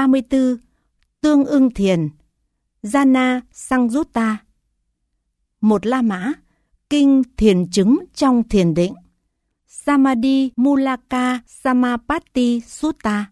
34. Tương ưng thiền, Jhana Samyutta. Một La Mã, kinh thiền chứng trong thiền định, Samadhi Mulaka Samapatti Sutta.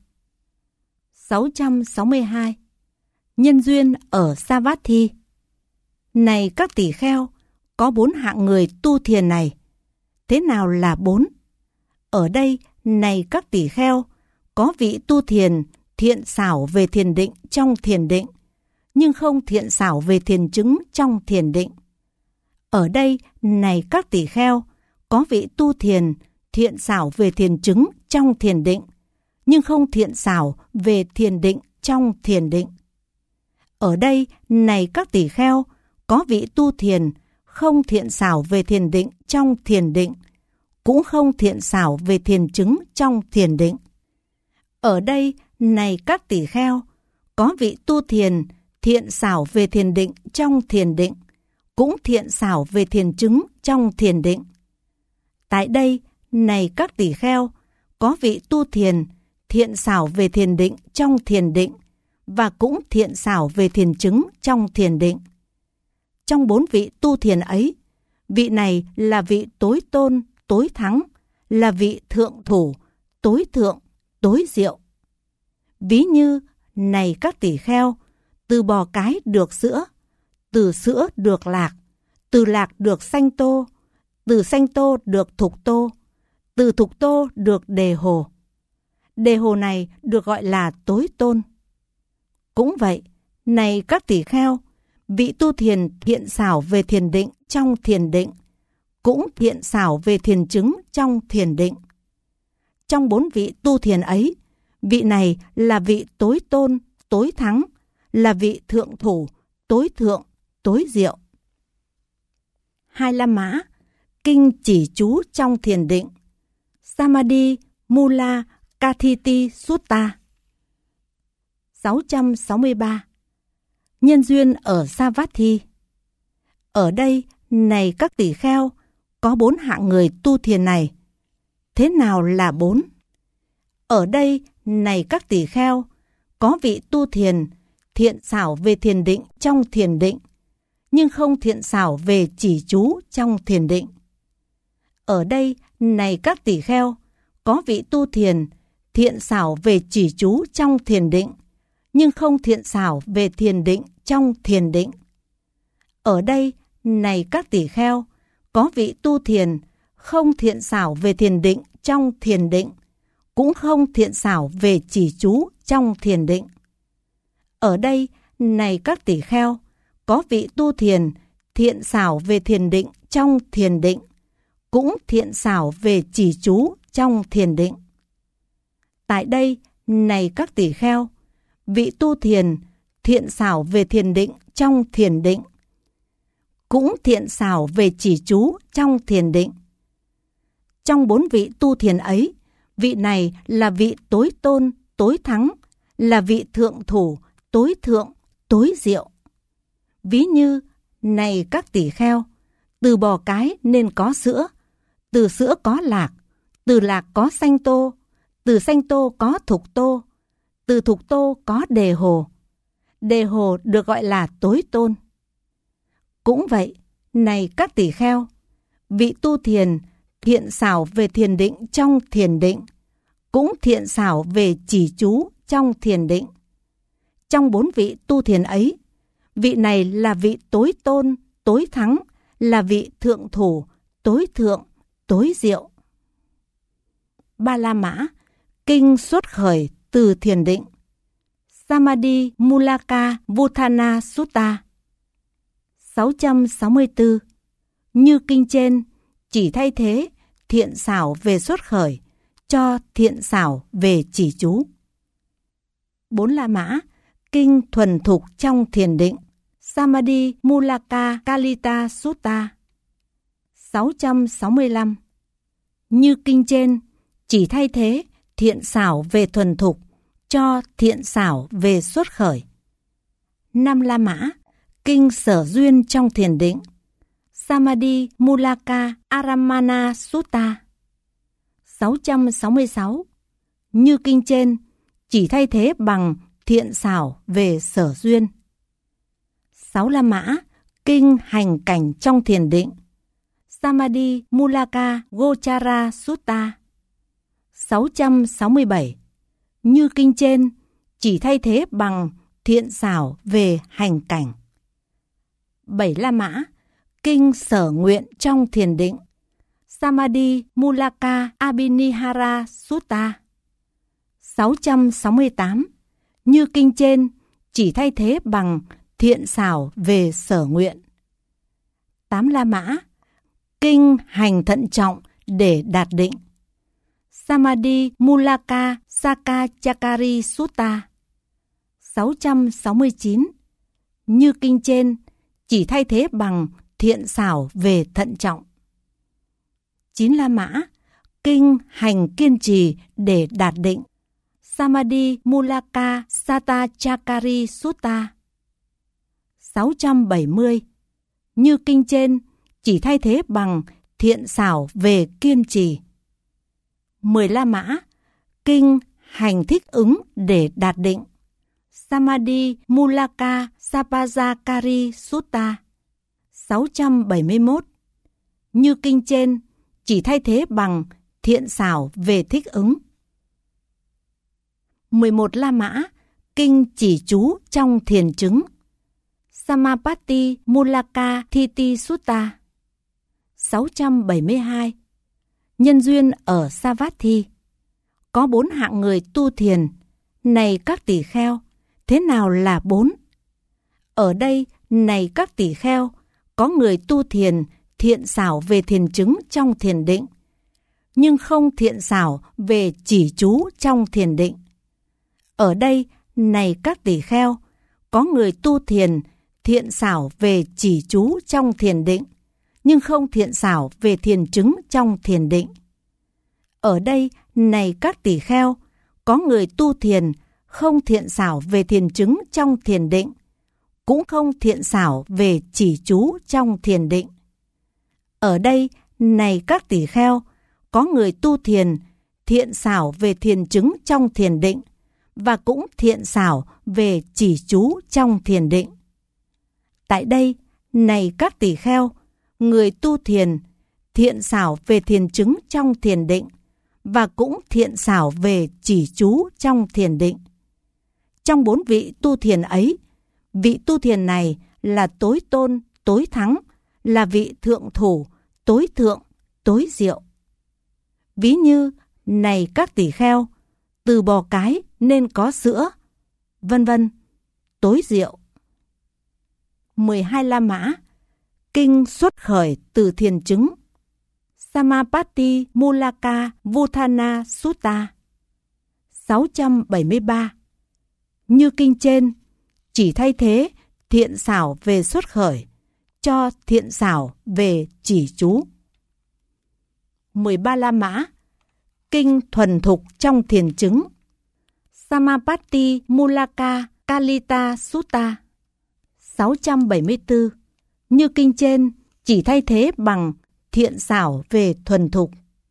662. Nhân duyên ở Savatthi. Này các tỷ kheo, có 4 hạng người tu thiền này. Thế nào là 4? Ở đây, này các tỷ kheo, có vị tu thiền thiện xảo về thiền định trong thiền định, nhưng không thiện xảo về thiền chứng trong thiền định. Ở đây, này các tỷ kheo, có vị tu thiền thiện xảo về thiền chứng trong thiền định, nhưng không thiện xảo về thiền định trong thiền định. Ở đây, này các tỷ kheo, có vị tu thiền không thiện xảo về thiền định trong thiền định, cũng không thiện xảo về thiền chứng trong thiền định. Ở đây, này các tỷ kheo, có vị tu thiền thiện xảo về thiền định trong thiền định, cũng thiện xảo về thiền chứng trong thiền định. Tại đây, này các tỷ kheo, có vị tu thiền thiện xảo về thiền định trong thiền định, và cũng thiện xảo về thiền chứng trong thiền định. Trong 4 vị tu thiền ấy, vị này là vị tối tôn, tối thắng, là vị thượng thủ, tối thượng, tối diệu. Ví như, này các tỷ kheo, từ bò cái được sữa, từ sữa được lạc, từ lạc được sanh tô, từ sanh tô được thục tô, từ thục tô được đề hồ. Đề hồ này được gọi là tối tôn. Cũng vậy, này các tỷ kheo, vị tu thiền thiện xảo về thiền định trong thiền định, cũng thiện xảo về thiền chứng trong thiền định. Trong 4 vị tu thiền ấy, vị này là vị tối tôn, tối thắng, là vị thượng thủ, tối thượng, tối diệu. 2 La Mã, kinh chỉ chú trong thiền định, Samadhi Mula Kathiti Sutta. 663. Nhân duyên ở Savatthi. Ở đây, này các tỷ kheo, có 4 hạng người tu thiền này. Thế nào là 4? Ở đây, này các tỷ kheo, có vị tu thiền thiện xảo về thiền định trong thiền định, nhưng không thiện xảo về chỉ chú trong thiền định. Ở đây, này các tỷ kheo, có vị tu thiền thiện xảo về chỉ chú trong thiền định, nhưng không thiện xảo về thiền định trong thiền định. Ở đây, này các tỷ kheo, có vị tu thiền không thiện xảo về thiền định trong thiền định, cũng không thiện xảo về chỉ chú trong thiền định. Ở đây, này các tỷ kheo, có vị tu thiền thiện xảo về thiền định trong thiền định, cũng thiện xảo về chỉ chú trong thiền định. Tại đây, này các tỷ kheo, vị tu thiền thiện xảo về thiền định trong thiền định, cũng thiện xảo về chỉ chú trong thiền định. Trong 4 vị tu thiền ấy, vị này là vị tối tôn, tối thắng, là vị thượng thủ, tối thượng, tối diệu. Ví như, này các tỷ kheo, từ bò cái nên có sữa, từ sữa có lạc, từ lạc có sanh tô, từ sanh tô có thục tô, từ thục tô có đề hồ. Đề hồ được gọi là tối tôn. Cũng vậy, này các tỷ kheo, vị tu thiền thiện xảo về thiền định trong thiền định, cũng thiện xảo về chỉ chú trong thiền định. Trong 4 vị tu thiền ấy, vị này là vị tối tôn, tối thắng, là vị thượng thủ, tối thượng, tối diệu. 3 La Mã, kinh xuất khởi từ thiền định, Samadhi Mulaka Vutthana Sutta. 664. Như kinh trên, chỉ thay thế thiện xảo về xuất khởi cho thiện xảo về chỉ chú. 4 La Mã, kinh thuần thục trong thiền định, Samadhi Mulaka Kalita Sutta. 665. Như kinh trên, chỉ thay thế thiện xảo về thuần thục cho thiện xảo về xuất khởi. 5 La Mã, kinh sở duyên trong thiền định, Samadhi Mulaka Aramana Sutta. 666. Như kinh trên, chỉ thay thế bằng thiện xảo về sở duyên. 6 La Mã, kinh hành cảnh trong thiền định. Samadhi Mulaka Gochara Sutta. 667. Như kinh trên, chỉ thay thế bằng thiện xảo về hành cảnh. 7 La Mã, kinh sở nguyện trong thiền định. Samadhi Mulaka Abhinihara Sutta. 668. Như kinh trên, chỉ thay thế bằng thiện xảo về sở nguyện. 8 La Mã, kinh hành thận trọng để đạt định. Samadhi Mulaka Sakachakari Sutta. 669. Như kinh trên, chỉ thay thế bằng thiện xảo về thận trọng. 9 La Mã, kinh hành kiên trì để đạt định. Samadhi Mulaka Satachakari Sutta. 670. Như kinh trên, chỉ thay thế bằng thiện xảo về kiên trì. 10 La Mã, kinh hành thích ứng để đạt định. Samadhi Mulaka Sapazakari Sutta. 671. Như kinh trên, chỉ thay thế bằng thiện xảo về thích ứng. 11 La Mã, kinh chỉ chú trong thiền chứng. Samapatti Mulaka Thiti Sutta. 672. Nhân duyên ở Savatthi. Có 4 hạng người tu thiền. Này các tỳ kheo, thế nào là 4? Ở đây, này các tỳ kheo, có người tu thiền thiện xảo về thiền chứng trong thiền định, nhưng không thiện xảo về chỉ chú trong thiền định. Ở đây, này các tỳ kheo, có người tu thiền thiện xảo về chỉ chú trong thiền định, nhưng không thiện xảo về thiền chứng trong thiền định. Ở đây, này các tỳ kheo, có người tu thiền không thiện xảo về thiền chứng trong thiền định, cũng không thiện xảo về chỉ chú trong thiền định. Ở đây, này các tỳ kheo, có người tu thiền thiện xảo về thiền chứng trong thiền định, và cũng thiện xảo về chỉ chú trong thiền định. Tại đây, này các tỳ kheo, người tu thiền thiện xảo về thiền chứng trong thiền định, và cũng thiện xảo về chỉ chú trong thiền định. Trong 4 vị tu thiền ấy, vị tu thiền này là tối tôn, tối thắng, là vị thượng thủ, tối thượng, tối diệu. Ví như, này các tỳ kheo, từ bò cái nên có sữa, vân vân, tối diệu. 12 La Mã, kinh xuất khởi từ thiền chứng. Samapatti Mulaka Vuthana Sutta. 673. Như kinh trên, chỉ thay thế thiện xảo về xuất khởi cho thiện xảo về chỉ chú. 13 La Mã, kinh thuần thục trong thiền chứng. Samapatti Mulaka Kalita Sutta. 674. Như kinh trên, chỉ thay thế bằng thiện xảo về thuần thục.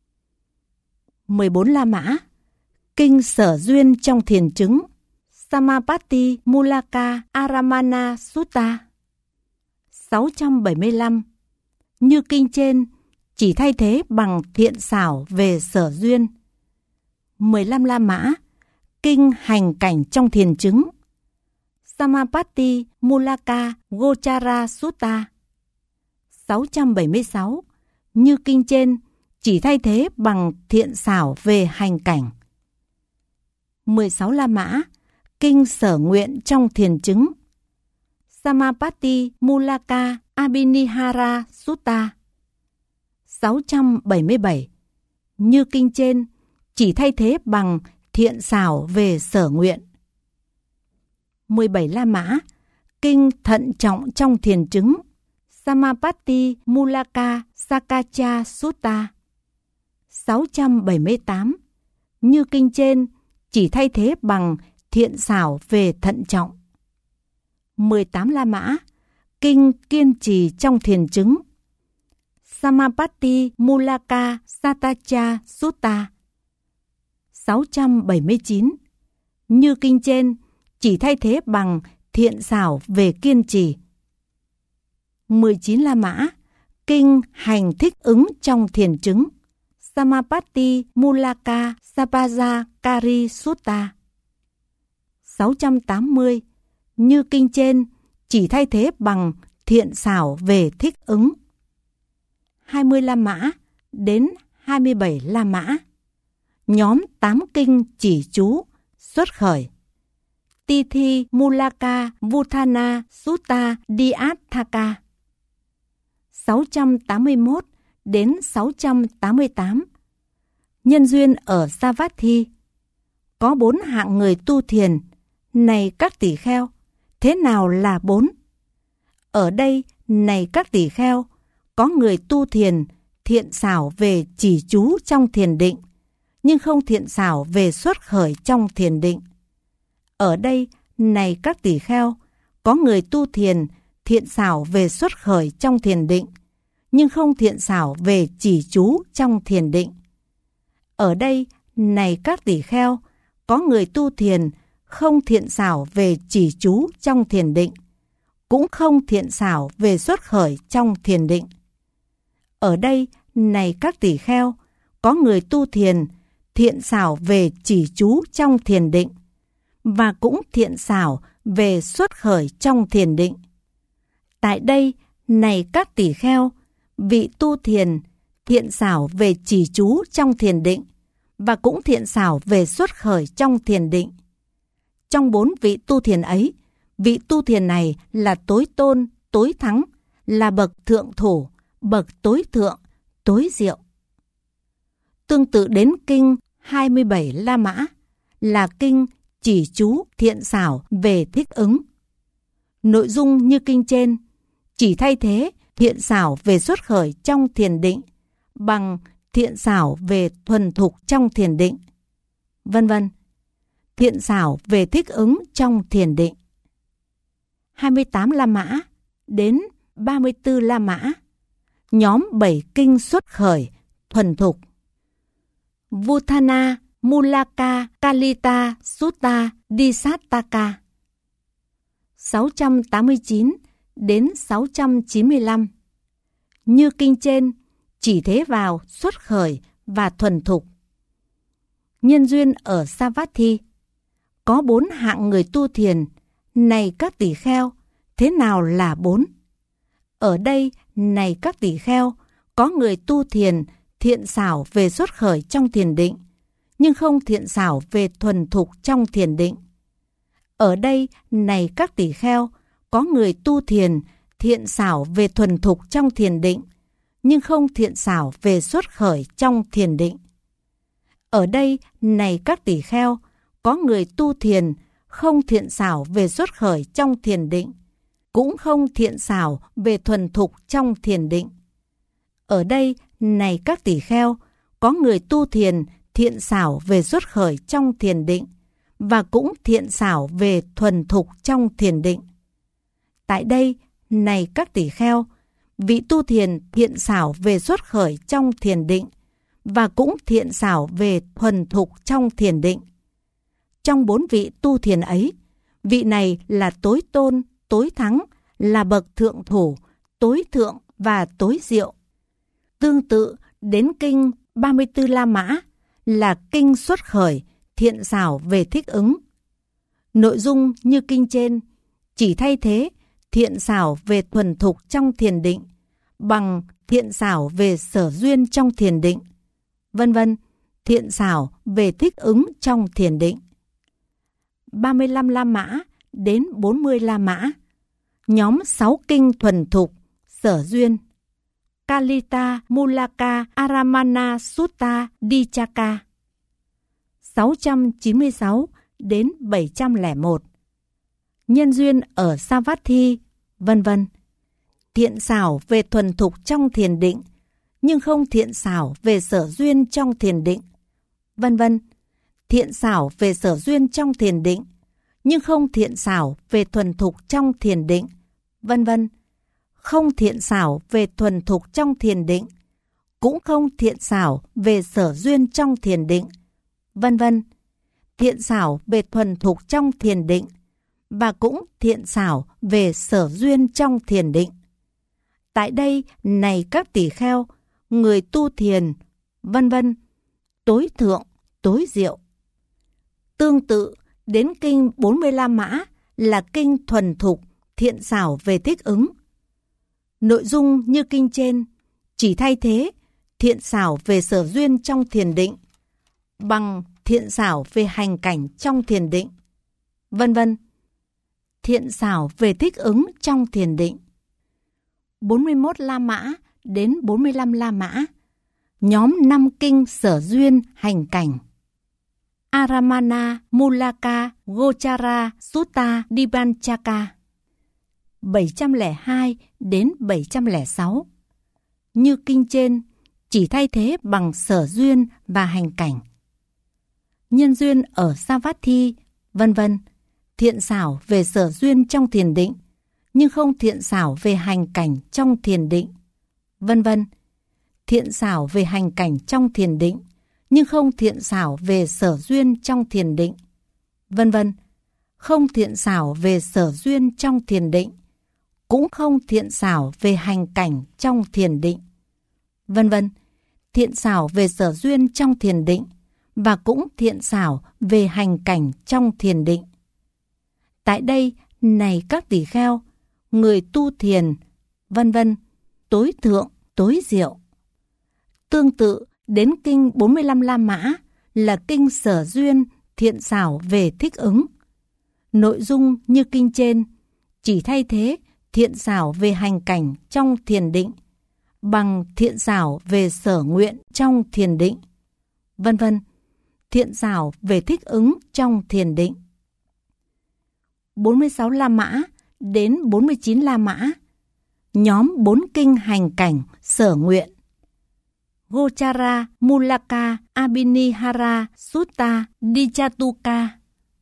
14 La Mã, kinh sở duyên trong thiền chứng. Samapatti Mulaka Aramana Sutta. 675. Như kinh trên, chỉ thay thế bằng thiện xảo về sở duyên. 15 La Mã, kinh hành cảnh trong thiền chứng. Samapatti Mulaka Gochara Sutta. 676. Như kinh trên, chỉ thay thế bằng thiện xảo về hành cảnh. 16 La Mã, kinh sở nguyện trong thiền chứng. Samapatti Mulaka Abhinihara Sutta. 677. Như kinh trên, chỉ thay thế bằng thiện xảo về sở nguyện. 17 La Mã, kinh thận trọng trong thiền chứng. Samapatti Mulaka Sakacha Sutta. 678. Như kinh trên, chỉ thay thế bằng thiện xảo về thận trọng. 18 La Mã, kinh kiên trì trong thiền chứng. Samapatti Mulaka Satacha Sutta. 679. Như kinh trên, chỉ thay thế bằng thiện xảo về kiên trì. 19 La Mã, kinh hành thích ứng trong thiền chứng. Samapatti Mulaka Sapaja Kari Sutta. 680, như kinh trên, chỉ thay thế bằng thiện xảo về thích ứng. 20 La Mã đến 27 La Mã. Nhóm 8 kinh chỉ chú xuất khởi. Tithi Mulaka Vuthana Sutta Dhyatthaka. 681 đến 688. Nhân duyên ở Savatthi. Có 4 hạng người tu thiền. Này các tỳ kheo, thế nào là 4? Ở đây, này các tỳ kheo, có người tu thiền thiện xảo về chỉ chú trong thiền định, nhưng không thiện xảo về xuất khởi trong thiền định. Ở đây, này các tỳ kheo, có người tu thiền thiện xảo về xuất khởi trong thiền định, nhưng không thiện xảo về chỉ chú trong thiền định. Ở đây, này các tỳ kheo, có người tu thiền không thiện xảo về chỉ chú trong thiền định, cũng không thiện xảo về xuất khởi trong thiền định. Ở đây, này các tỳ kheo, có người tu thiền thiện xảo về chỉ chú trong thiền định, và cũng thiện xảo về xuất khởi trong thiền định. Tại đây, này các tỳ kheo, vị tu thiền thiện xảo về chỉ chú trong thiền định, và cũng thiện xảo về xuất khởi trong thiền định. Trong 4 vị tu thiền ấy, vị tu thiền này là tối tôn, tối thắng, là bậc thượng thủ, bậc tối thượng, tối diệu. Tương tự đến kinh 27 La Mã, là kinh chỉ chú thiện xảo về thích ứng. Nội dung như kinh trên, chỉ thay thế thiện xảo về xuất khởi trong thiền định bằng thiện xảo về thuần thục trong thiền định, vân vân. Thiện xảo về thích ứng trong thiền định. 28 La Mã đến 34 La Mã. Nhóm 7 kinh xuất khởi thuần thục. Vuthana Mulaka Kalita Sutta Disattaka. 689 đến 695. Như kinh trên, chỉ thế vào xuất khởi và thuần thục. Nhân duyên ở Savatthi. Có 4 hạng người tu thiền. Này các tỳ kheo, thế nào là 4? Ở đây, này các tỳ kheo, có người tu thiền thiện xảo về xuất khởi trong thiền định, nhưng không thiện xảo về thuần thục trong thiền định. Ở đây, này các tỳ kheo, có người tu thiền thiện xảo về thuần thục trong thiền định, nhưng không thiện xảo về xuất khởi trong thiền định. Ở đây, này các tỳ kheo, có người tu thiền không thiện xảo về xuất khởi trong thiền định, cũng không thiện xảo về thuần thục trong thiền định. Ở đây, này các tỳ kheo, có người tu thiền thiện xảo về xuất khởi trong thiền định, và cũng thiện xảo về thuần thục trong thiền định. Tại đây, này các tỳ kheo, vị tu thiền thiện xảo về xuất khởi trong thiền định, và cũng thiện xảo về thuần thục trong thiền định. Trong 4 vị tu thiền ấy, vị này là tối tôn, tối thắng, là bậc thượng thủ, tối thượng và tối diệu. Tương tự đến kinh 34 La Mã, là kinh xuất khởi thiện xảo về thích ứng. Nội dung như kinh trên, chỉ thay thế thiện xảo về thuần thục trong thiền định bằng thiện xảo về sở duyên trong thiền định, vân vân, thiện xảo về thích ứng trong thiền định. 35 La Mã đến 40 La Mã. Nhóm 6 kinh thuần thục, sở duyên. Kalita Mulaka Aramana Sutta Dicaka. 696 đến 701. Nhân duyên ở Savatthi, vân vân. Thiện xảo về thuần thục trong thiền định, nhưng không thiện xảo về sở duyên trong thiền định, vân vân. Thiện xảo về sở duyên trong thiền định, nhưng không thiện xảo về thuần thục trong thiền định, vân vân. Không thiện xảo về thuần thục trong thiền định, cũng không thiện xảo về sở duyên trong thiền định, vân vân. Thiện xảo về thuần thục trong thiền định, và cũng thiện xảo về sở duyên trong thiền định. Tại đây này các tỳ kheo, người tu thiền, vân vân, tối thượng, tối diệu. Tương tự đến kinh 40 La Mã là kinh thuần thục, thiện xảo về thích ứng. Nội dung như kinh trên, chỉ thay thế thiện xảo về sở duyên trong thiền định bằng thiện xảo về hành cảnh trong thiền định, vân vân. Thiện xảo về thích ứng trong thiền định. 41 La Mã đến 45 La Mã, nhóm 5 kinh sở duyên hành cảnh. Aramana, Mulaka, Gochara, Sutta, Dipanchaka. 702 đến 706. Như kinh trên, chỉ thay thế bằng sở duyên và hành cảnh. Nhân duyên ở Savatthi, vân vân, thiện xảo về sở duyên trong thiền định, nhưng không thiện xảo về hành cảnh trong thiền định, vân vân. Thiện xảo về hành cảnh trong thiền định, nhưng không thiện xảo về sở duyên trong thiền định, vân vân. Không thiện xảo về sở duyên trong thiền định, cũng không thiện xảo về hành cảnh trong thiền định, vân vân. Thiện xảo về sở duyên trong thiền định và cũng thiện xảo về hành cảnh trong thiền định. Tại đây này các tỳ kheo, người tu thiền, vân vân, tối thượng, tối diệu. Tương tự đến kinh 45 La Mã là kinh sở duyên thiện xảo về thích ứng. Nội dung như kinh trên, chỉ thay thế thiện xảo về hành cảnh trong thiền định bằng thiện xảo về sở nguyện trong thiền định, vân vân. Thiện xảo về thích ứng trong thiền định. 46 La Mã đến 49 La Mã, nhóm 4 kinh hành cảnh sở nguyện. Gochara, Mulaka, Abhinihara, Sutta, Dichatuka.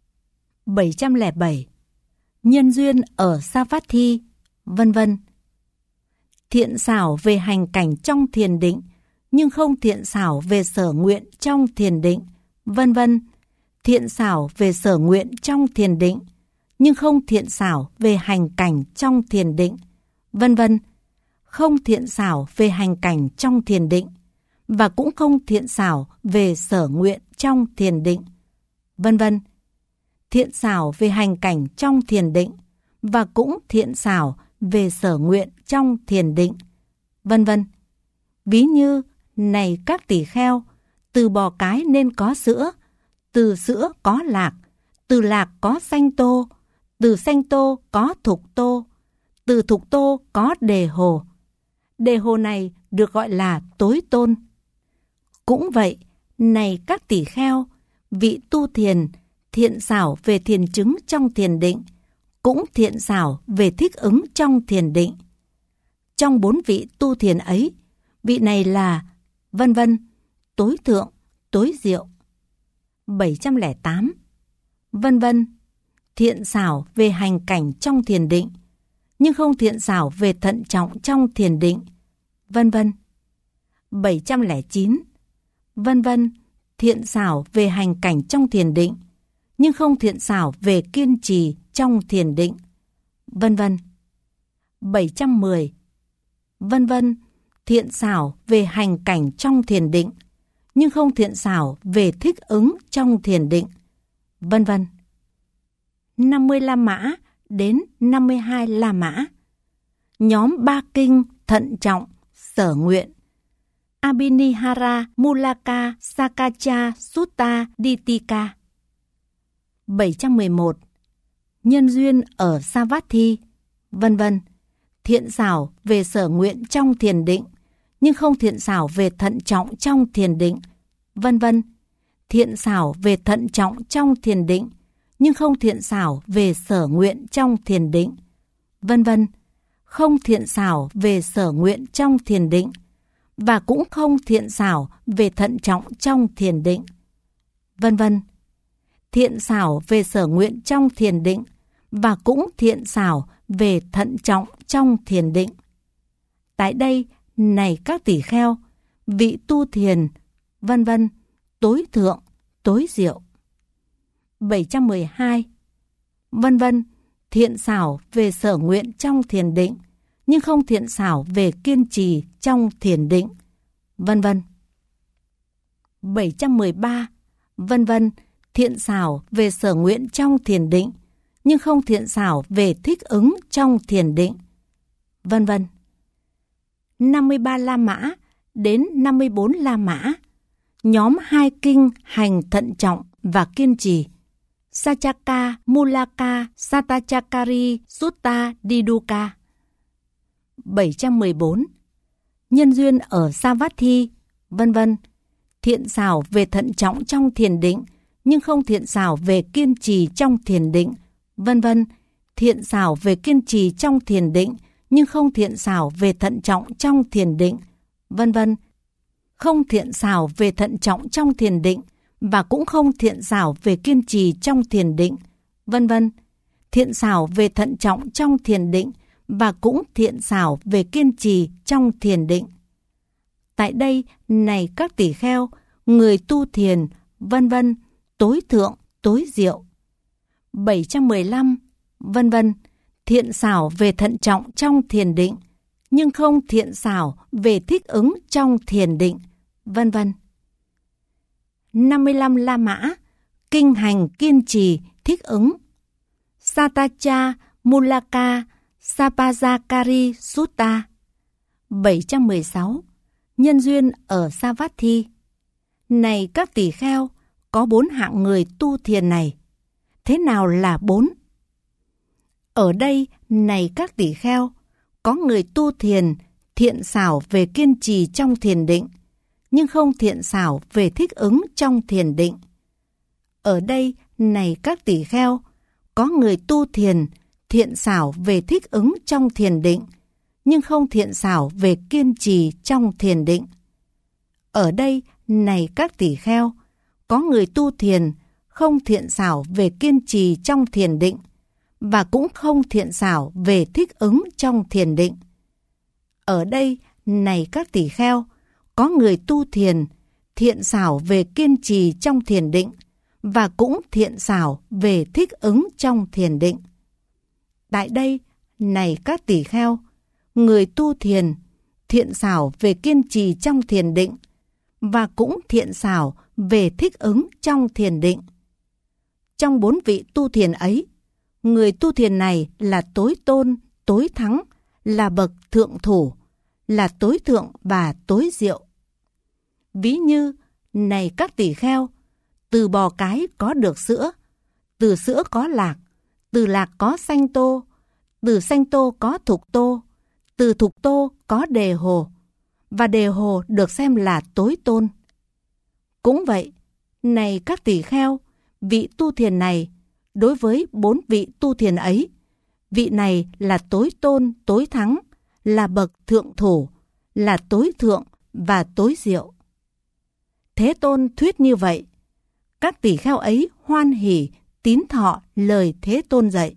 707. Nhân duyên ở Savatthi, vân vân. Thiện xảo về hành cảnh trong thiền định, nhưng không thiện xảo về sở nguyện trong thiền định, vân vân. Thiện xảo về sở nguyện trong thiền định, nhưng không thiện xảo về hành cảnh trong thiền định, vân vân. Không thiện xảo về hành cảnh trong thiền định và cũng không thiện xảo về sở nguyện trong thiền định, vân vân. Thiện xảo về hành cảnh trong thiền định và cũng thiện xảo về sở nguyện trong thiền định, vân vân. Ví như này các tỳ kheo, từ bò cái nên có sữa, từ sữa có lạc, từ lạc có sanh tô, từ sanh tô có thục tô, từ thục tô có đề hồ. Đề hồ này được gọi là tối tôn. Cũng vậy, này các tỳ kheo, vị tu thiền, thiện xảo về thiền chứng trong thiền định, cũng thiện xảo về thích ứng trong thiền định. Trong 4 vị tu thiền ấy, vị này là vân vân, tối thượng, tối diệu. 708. Vân vân, thiện xảo về hành cảnh trong thiền định, nhưng không thiện xảo về thận trọng trong thiền định, vân vân. 709. Vân vân, thiện xảo về hành cảnh trong thiền định, nhưng không thiện xảo về kiên trì trong thiền định, vân vân. 710. Vân vân, thiện xảo về hành cảnh trong thiền định, nhưng không thiện xảo về thích ứng trong thiền định, vân vân. 50 La Mã đến 52 La Mã, nhóm 3 kinh thận trọng, sở nguyện. Abhinihara, Mulaka, Sakacha, Sutta, Ditika. 711. Nhân duyên ở Savatthi, vân vân. Thiện xảo về sở nguyện trong thiền định, nhưng không thiện xảo về thận trọng trong thiền định, vân vân. Thiện xảo về thận trọng trong thiền định, nhưng không thiện xảo về sở nguyện trong thiền định, vân vân. Không thiện xảo về sở nguyện trong thiền định và cũng không thiện xảo về thận trọng trong thiền định, vân vân. Thiện xảo về sở nguyện trong thiền định và cũng thiện xảo về thận trọng trong thiền định. Tại đây, này các tỳ kheo, vị tu thiền, vân vân, tối thượng, tối diệu. 712. Vân vân, thiện xảo về sở nguyện trong thiền định, nhưng không thiện xảo về kiên trì trong thiền định, vân vân. 713. Vân vân, thiện xảo về sở nguyện trong thiền định, nhưng không thiện xảo về thích ứng trong thiền định, vân vân. 53 La Mã đến 54 La Mã. Nhóm 2 kinh hành thận trọng và kiên trì. Sachaka, Mulaka, Satachakari, Sutta, Diduka. 714. Nhân duyên ở Savatthi, vân vân. Thiện xảo về thận trọng trong thiền định, nhưng không thiện xảo về kiên trì trong thiền định, vân vân. Thiện xảo về kiên trì trong thiền định, nhưng không thiện xảo về thận trọng trong thiền định, vân vân. Không thiện xảo về thận trọng trong thiền định và cũng không thiện xảo về kiên trì trong thiền định, vân vân. Thiện xảo về thận trọng trong thiền định và cũng thiện xảo về kiên trì trong thiền định. Tại đây, này các tỷ kheo, người tu thiền, vân vân, tối thượng, tối diệu. 715, vân vân, thiện xảo về thận trọng trong thiền định, nhưng không thiện xảo về thích ứng trong thiền định, vân vân. 55 La Mã, kinh hành kiên trì, thích ứng. Satacha, Mulaka, Sapazakari Sutta. 716. Nhân duyên ở Savatthi. Này các tỷ kheo, có 4 hạng người tu thiền này. Thế nào là 4? Ở đây, này các tỷ kheo, có người tu thiền thiện xảo về kiên trì trong thiền định, nhưng không thiện xảo về thích ứng trong thiền định. Ở đây, này các tỷ kheo, có người tu thiền thiện xảo về thích ứng trong thiền định, nhưng không thiện xảo về kiên trì trong thiền định. Ở đây, này các tỷ kheo, có người tu thiền không thiện xảo về kiên trì trong thiền định, và cũng không thiện xảo về thích ứng trong thiền định. Ở đây, này các tỷ kheo, có người tu thiền thiện xảo về kiên trì trong thiền định, và cũng thiện xảo về thích ứng trong thiền định. Tại đây, này các tỷ kheo, người tu thiền thiện xảo về kiên trì trong thiền định, và cũng thiện xảo về thích ứng trong thiền định. Trong 4 vị tu thiền ấy, người tu thiền này là tối tôn, tối thắng, là bậc thượng thủ, là tối thượng và tối diệu. Ví như, này các tỷ kheo, từ bò cái có được sữa, từ sữa có lạc, từ lạc có sanh tô, từ sanh tô có thục tô, từ thục tô có đề hồ, và đề hồ được xem là tối tôn. Cũng vậy, này các tỷ kheo, vị tu thiền này, đối với 4 vị tu thiền ấy, vị này là tối tôn, tối thắng, là bậc thượng thủ, là tối thượng và tối diệu. Thế Tôn thuyết như vậy, các tỷ kheo ấy hoan hỉ tín thọ lời Thế Tôn dạy.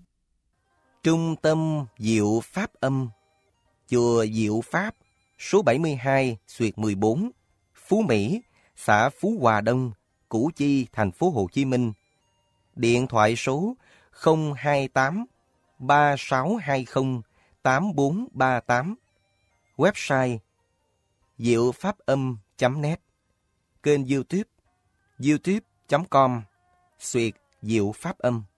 Trung tâm Diệu Pháp Âm, chùa Diệu Pháp, số 72, Xuyệt 14, Phú Mỹ, xã Phú Hòa Đông, Củ Chi, thành phố Hồ Chí Minh. Điện thoại số 028 3620 8438. Website diệu pháp âm.net. Kênh YouTube youtube.com/Diệu Pháp Âm.